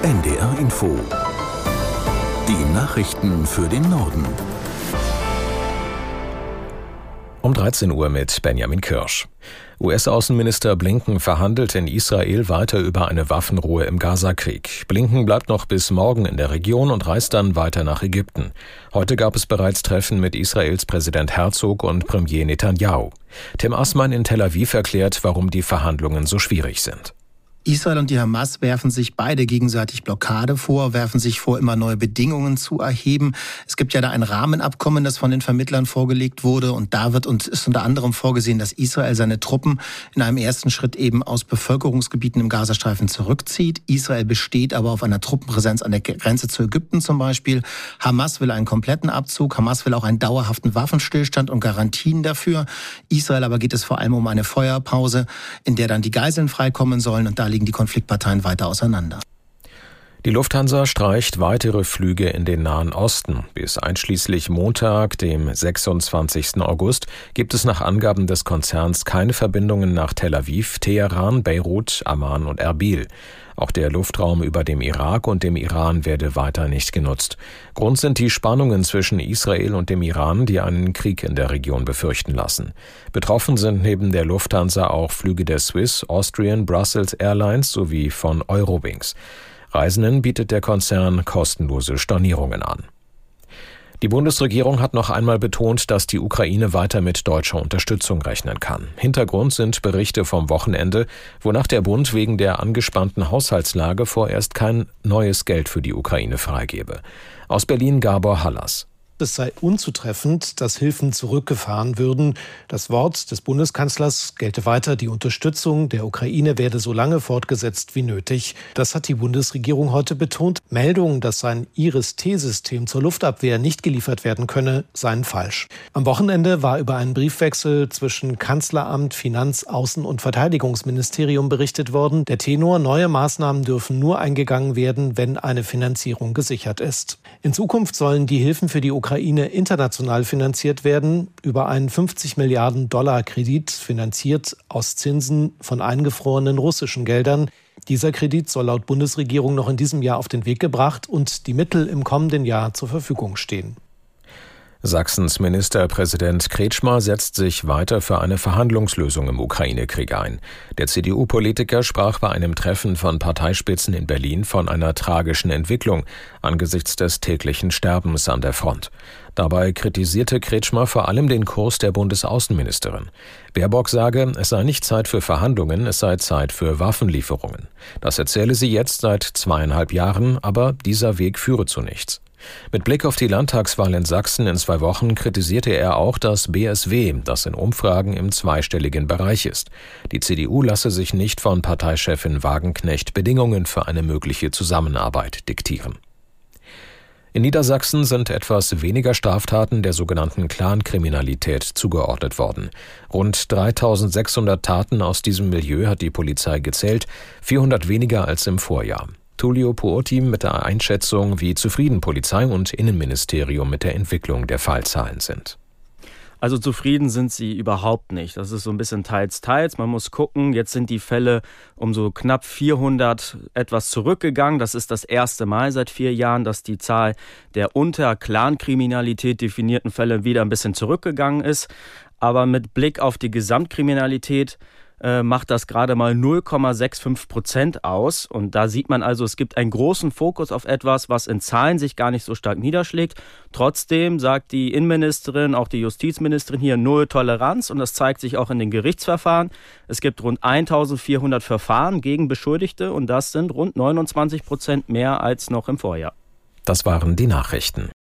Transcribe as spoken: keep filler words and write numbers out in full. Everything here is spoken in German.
N D R Info. Die Nachrichten für den Norden. Um dreizehn Uhr mit Benjamin Kirsch. U S-Außenminister Blinken verhandelt in Israel weiter über eine Waffenruhe im Gazakrieg. Blinken bleibt noch bis morgen in der Region und reist dann weiter nach Ägypten. Heute gab es bereits Treffen mit Israels Präsident Herzog und Premier Netanyahu. Tim Assmann in Tel Aviv erklärt, warum die Verhandlungen so schwierig sind. Israel und die Hamas werfen sich beide gegenseitig Blockade vor, werfen sich vor, immer neue Bedingungen zu erheben. Es gibt ja da ein Rahmenabkommen, das von den Vermittlern vorgelegt wurde, und da wird und ist unter anderem vorgesehen, dass Israel seine Truppen in einem ersten Schritt eben aus Bevölkerungsgebieten im Gazastreifen zurückzieht. Israel besteht aber auf einer Truppenpräsenz an der Grenze zu Ägypten zum Beispiel. Hamas will einen kompletten Abzug, Hamas will auch einen dauerhaften Waffenstillstand und Garantien dafür. Israel aber geht es vor allem um eine Feuerpause, in der dann die Geiseln freikommen sollen, und da liegen die Konfliktparteien weiter auseinander. Die Lufthansa streicht weitere Flüge in den Nahen Osten. Bis einschließlich Montag, dem sechsundzwanzigsten August, gibt es nach Angaben des Konzerns keine Verbindungen nach Tel Aviv, Teheran, Beirut, Amman und Erbil. Auch der Luftraum über dem Irak und dem Iran werde weiter nicht genutzt. Grund sind die Spannungen zwischen Israel und dem Iran, die einen Krieg in der Region befürchten lassen. Betroffen sind neben der Lufthansa auch Flüge der Swiss, Austrian, Brussels Airlines sowie von Eurowings. Reisenden bietet der Konzern kostenlose Stornierungen an. Die Bundesregierung hat noch einmal betont, dass die Ukraine weiter mit deutscher Unterstützung rechnen kann. Hintergrund sind Berichte vom Wochenende, wonach der Bund wegen der angespannten Haushaltslage vorerst kein neues Geld für die Ukraine freigebe. Aus Berlin Gabor Hallas. Es sei unzutreffend, dass Hilfen zurückgefahren würden. Das Wort des Bundeskanzlers gelte weiter, die Unterstützung der Ukraine werde so lange fortgesetzt wie nötig. Das hat die Bundesregierung heute betont. Meldungen, dass sein Iris-T-System zur Luftabwehr nicht geliefert werden könne, seien falsch. Am Wochenende war über einen Briefwechsel zwischen Kanzleramt, Finanz-, Außen- und Verteidigungsministerium berichtet worden. Der Tenor: neue Maßnahmen dürfen nur eingegangen werden, wenn eine Finanzierung gesichert ist. In Zukunft sollen die Hilfen für die Ukraine Ukraine international finanziert werden, über einen fünfzig Milliarden Dollar Kredit, finanziert aus Zinsen von eingefrorenen russischen Geldern. Dieser Kredit soll laut Bundesregierung noch in diesem Jahr auf den Weg gebracht und die Mittel im kommenden Jahr zur Verfügung stehen. Sachsens Ministerpräsident Kretschmer setzt sich weiter für eine Verhandlungslösung im Ukraine-Krieg ein. Der C D U-Politiker sprach bei einem Treffen von Parteispitzen in Berlin von einer tragischen Entwicklung angesichts des täglichen Sterbens an der Front. Dabei kritisierte Kretschmer vor allem den Kurs der Bundesaußenministerin. Baerbock sage, es sei nicht Zeit für Verhandlungen, es sei Zeit für Waffenlieferungen. Das erzähle sie jetzt seit zweieinhalb Jahren, aber dieser Weg führe zu nichts. Mit Blick auf die Landtagswahl in Sachsen in zwei Wochen kritisierte er auch das B S W, das in Umfragen im zweistelligen Bereich ist. Die C D U lasse sich nicht von Parteichefin Wagenknecht Bedingungen für eine mögliche Zusammenarbeit diktieren. In Niedersachsen sind etwas weniger Straftaten der sogenannten Clankriminalität zugeordnet worden. Rund dreitausendsechshundert Taten aus diesem Milieu hat die Polizei gezählt, vierhundert weniger als im Vorjahr. Tullio Puotti mit der Einschätzung, wie zufrieden Polizei und Innenministerium mit der Entwicklung der Fallzahlen sind. Also zufrieden sind sie überhaupt nicht. Das ist so ein bisschen teils, teils. Man muss gucken, jetzt sind die Fälle um so knapp vierhundert etwas zurückgegangen. Das ist das erste Mal seit vier Jahren, dass die Zahl der unter Clankriminalität definierten Fälle wieder ein bisschen zurückgegangen ist. Aber mit Blick auf die Gesamtkriminalität macht das gerade mal null Komma fünfundsechzig Prozent aus. Und da sieht man also, es gibt einen großen Fokus auf etwas, was in Zahlen sich gar nicht so stark niederschlägt. Trotzdem sagt die Innenministerin, auch die Justizministerin hier, null Toleranz. Und das zeigt sich auch in den Gerichtsverfahren. Es gibt rund eintausendvierhundert Verfahren gegen Beschuldigte und das sind rund neunundzwanzig Prozent mehr als noch im Vorjahr. Das waren die Nachrichten.